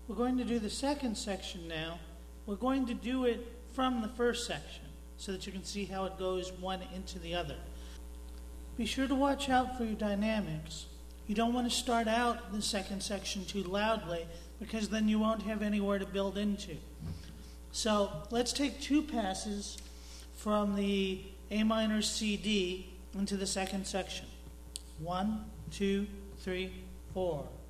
We're going to do the second section now. We're going to do it from the first section so that you can see how it goes one into the other. Be sure to watch out for your dynamics. You don't want to start out the second section too loudly because then you won't have anywhere to build into. So let's take two passes from the A minor CD into the second section. 1, 2, 3, 4.